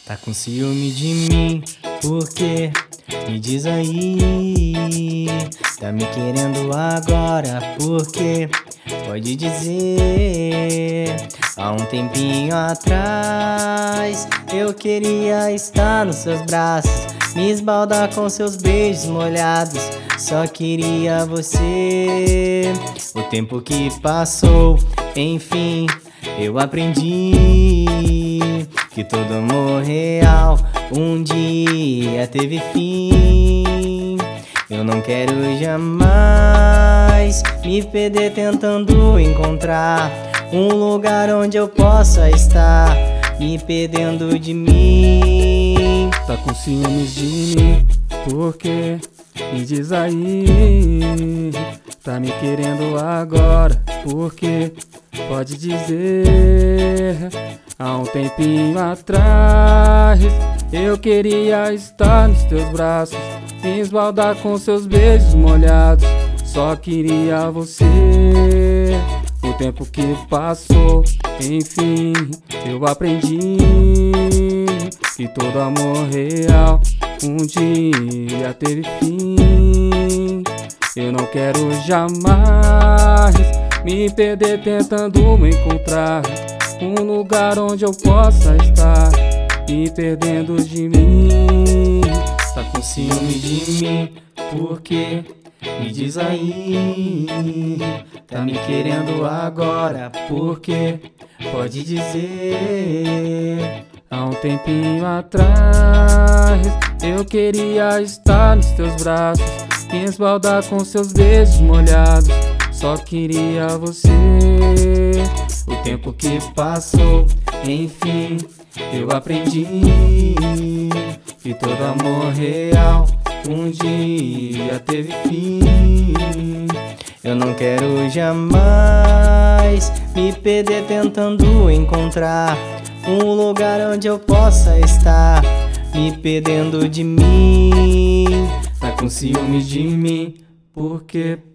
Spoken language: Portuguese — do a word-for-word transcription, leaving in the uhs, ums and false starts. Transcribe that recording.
Tá com ciúme de mim, por quê? Me diz aí. Tá me querendo agora, por quê? Pode dizer. Há um tempinho atrás eu queria estar nos seus braços, me esbaldar com seus beijos molhados. Só queria você. O tempo que passou, enfim, eu aprendi que todo amor real um dia teve fim. Eu não quero jamais me perder tentando encontrar um lugar onde eu possa estar, me perdendo de mim. Tá com ciúmes de mim, por quê? Me diz aí. Tá me querendo agora, por quê? Pode dizer. Há um tempinho atrás eu queria estar nos teus braços, me esbaldar com seus beijos molhados. Só queria você. O tempo que passou, enfim, eu aprendi que todo amor real um dia teve fim. Eu não quero jamais me perder tentando me encontrar um lugar onde eu possa estar, me perdendo de mim. Tá com ciúme de mim, por quê? Me diz aí. Tá me querendo agora, por quê? Pode dizer. Há um tempinho atrás eu queria estar nos teus braços, me esbaldar com seus beijos molhados. Só queria você. O tempo que passou, enfim, eu aprendi que todo amor real um dia teve fim. Eu não quero jamais me perder tentando encontrar um lugar onde eu possa estar, me perdendo de mim. Tá com ciúme de mim, por quê?